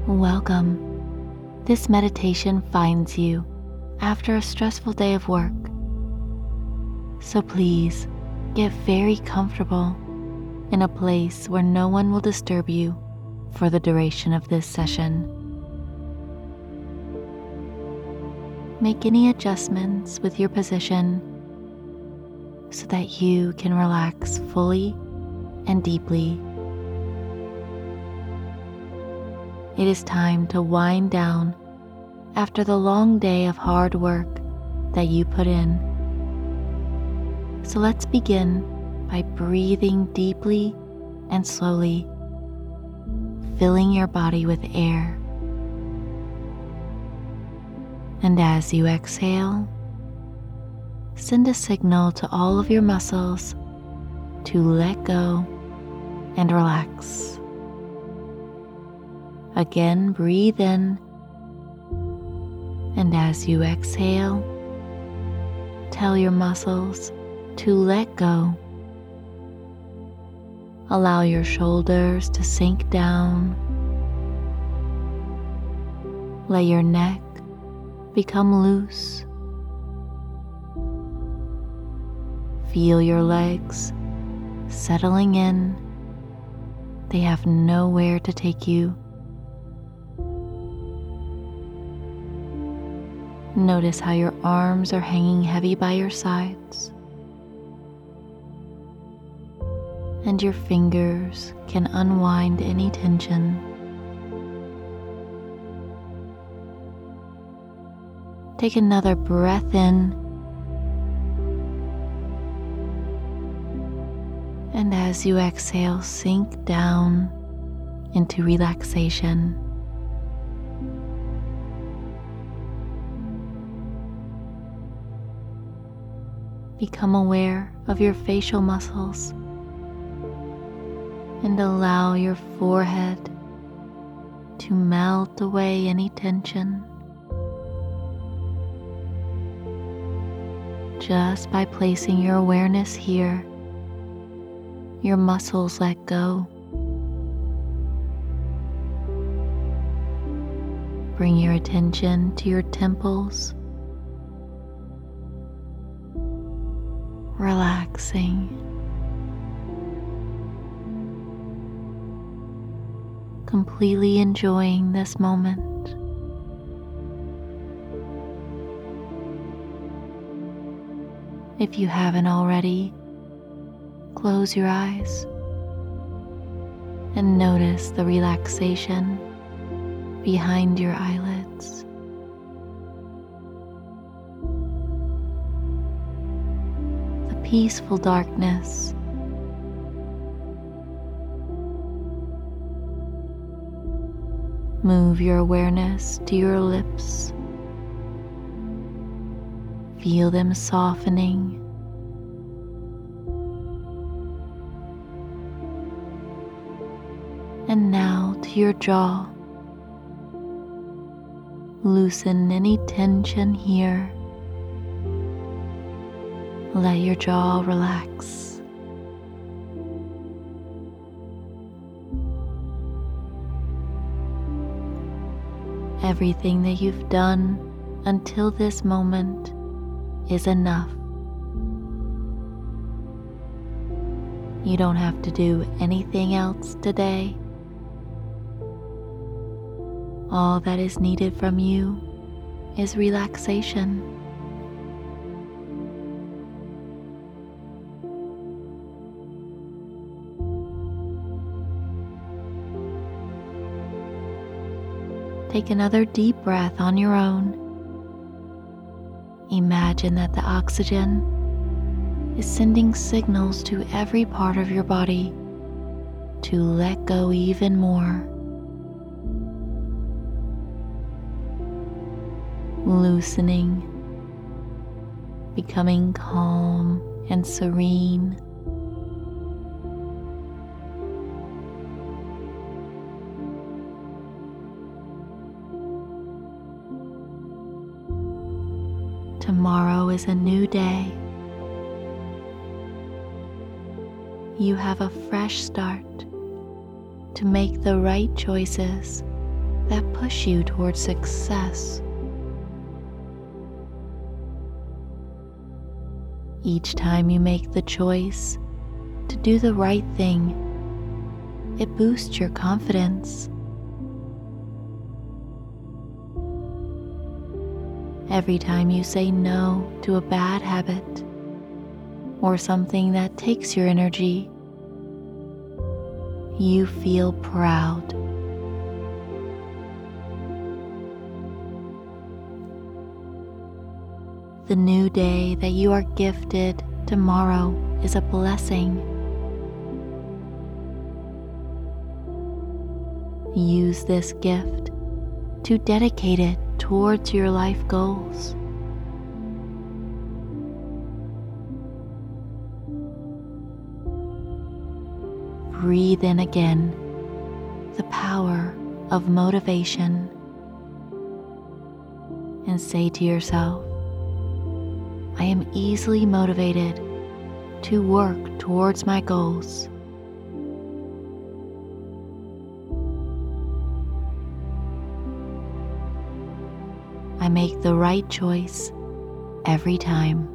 Welcome. This meditation finds you after a stressful day of work. So please get very comfortable in a place where no one will disturb you for the duration of this session. Make any adjustments with your position so that you can relax fully and deeply. It is time to wind down after the long day of hard work that you put in. So let's begin by breathing deeply and slowly, filling your body with air. And as you exhale, send a signal to all of your muscles to let go and relax. Again, breathe in, and as you exhale, tell your muscles to let go. Allow your shoulders to sink down. Let your neck become loose. Feel your legs settling in. They have nowhere to take you. Notice how your arms are hanging heavy by your sides, and your fingers can unwind any tension. Take another breath in, and as you exhale, sink down into relaxation. Become aware of your facial muscles and allow your forehead to melt away any tension. Just by placing your awareness here, your muscles let go. Bring your attention to your temples, relaxing, completely enjoying this moment. If you haven't already, close your eyes and notice the relaxation behind your eyelids. Peaceful darkness. Move your awareness to your lips. Feel them softening. And now to your jaw. Loosen any tension here. Let your jaw relax. Everything that you've done until this moment is enough. You don't have to do anything else today. All that is needed from you is relaxation. Take another deep breath on your own. Imagine that the oxygen is sending signals to every part of your body to let go even more. Loosening, becoming calm and serene. Tomorrow is a new day. You have a fresh start to make the right choices that push you towards success. Each time you make the choice to do the right thing, it boosts your confidence. Every time you say no to a bad habit or something that takes your energy, you feel proud. The new day that you are gifted tomorrow is a blessing. Use this gift to dedicate it towards your life goals. Breathe in again the power of motivation and say to yourself, I am easily motivated to work towards my goals. I make the right choice every time.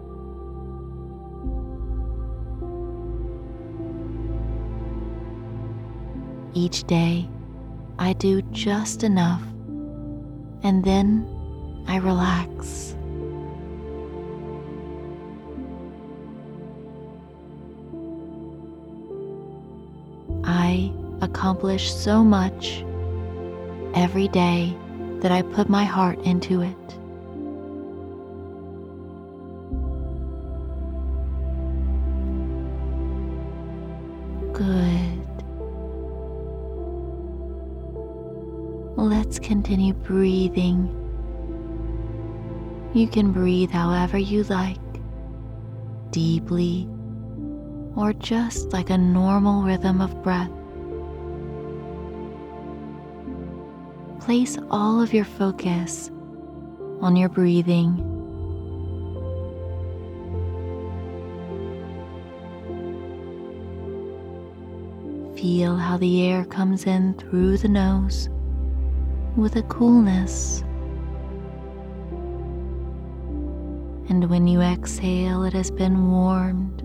Each day, I do just enough, and then I relax. I accomplish so much every day that I put my heart into it. Good. Let's continue breathing. You can breathe however you like, deeply, or just like a normal rhythm of breath. Place all of your focus on your breathing. Feel how the air comes in through the nose with a coolness. And when you exhale, it has been warmed.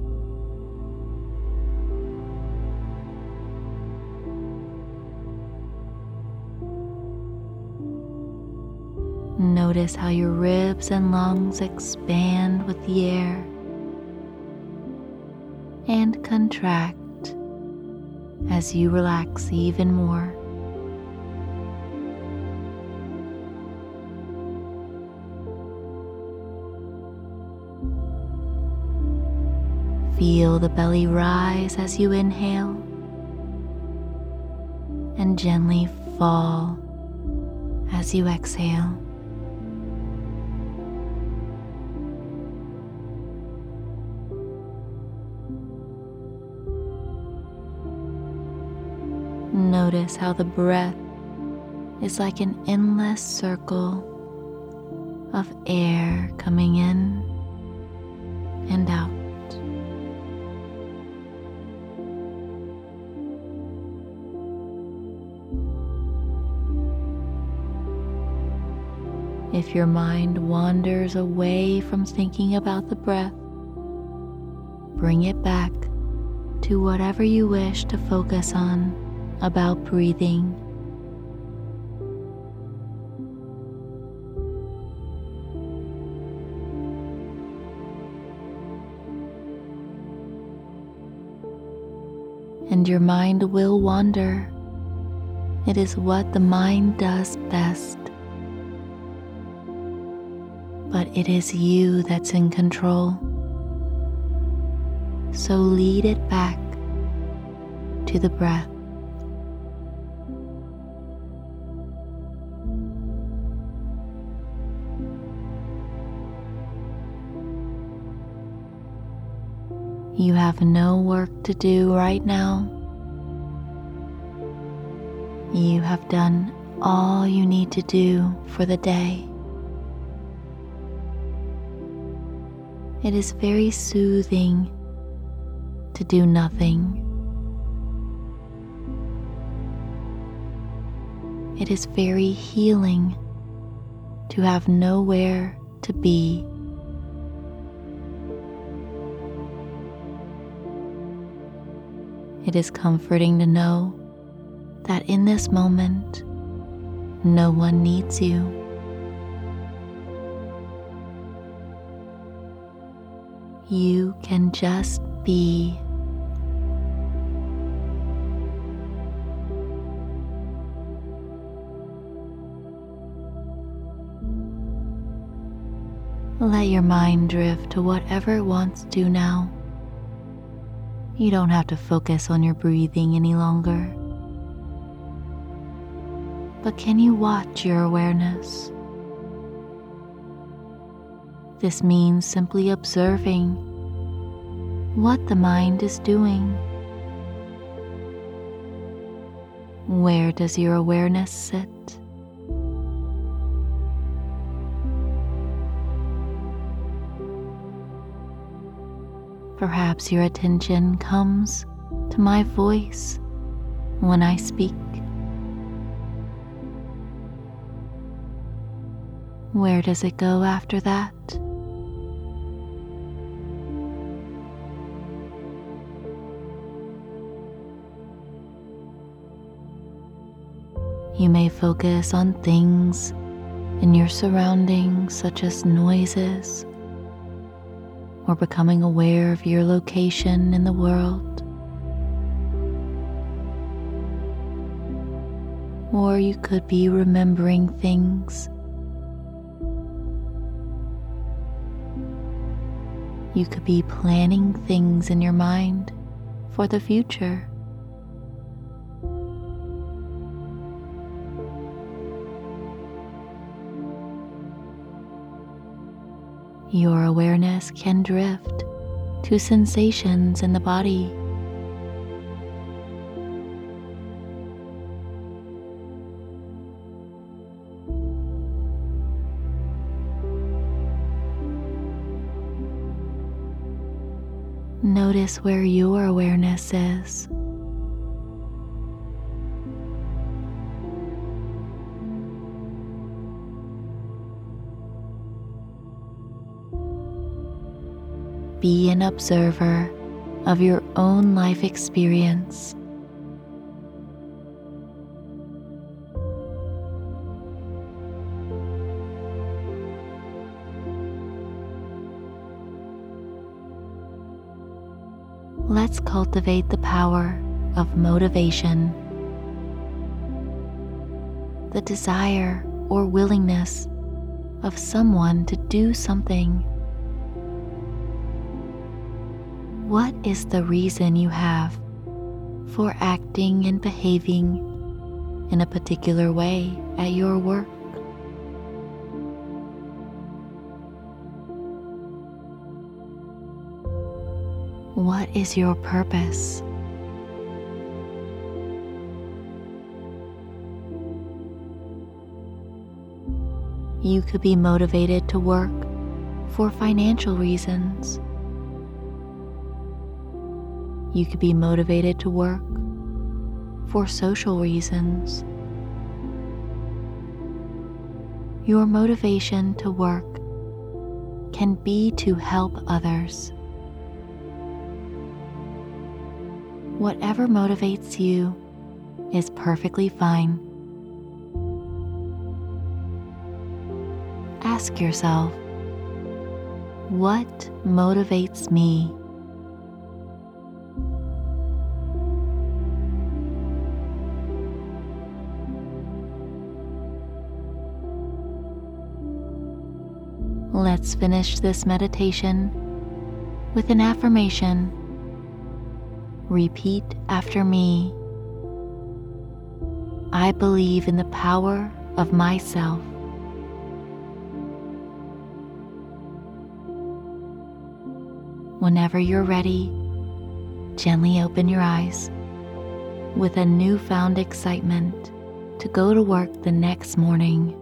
Notice how your ribs and lungs expand with the air and contract as you relax even more. Feel the belly rise as you inhale and gently fall as you exhale. Notice how the breath is like an endless circle of air coming in and out. If your mind wanders away from thinking about the breath, bring it back to whatever you wish to focus on about breathing. And your mind will wander. It is what the mind does best. But it is you that's in control. So lead it back to the breath. You have no work to do right now. You have done all you need to do for the day. It is very soothing to do nothing. It is very healing to have nowhere to be. It is comforting to know that in this moment, no one needs you. You can just be. Let your mind drift to whatever it wants to now. You don't have to focus on your breathing any longer. But can you watch your awareness? This means simply observing what the mind is doing. Where does your awareness sit? Perhaps your attention comes to my voice when I speak. Where does it go after that? You may focus on things in your surroundings, such as noises, or becoming aware of your location in the world. Or you could be remembering things. You could be planning things in your mind for the future. Your awareness can drift to sensations in the body. Notice where your awareness is. Be an observer of your own life experience. Let's cultivate the power of motivation, the desire or willingness of someone to do something. What is the reason you have for acting and behaving in a particular way at your work? What is your purpose? You could be motivated to work for financial reasons. You could be motivated to work for social reasons. Your motivation to work can be to help others. Whatever motivates you is perfectly fine. Ask yourself, what motivates me? Let's finish this meditation with an affirmation. Repeat after me. I believe in the power of myself. Whenever you're ready, gently open your eyes with a newfound excitement to go to work the next morning.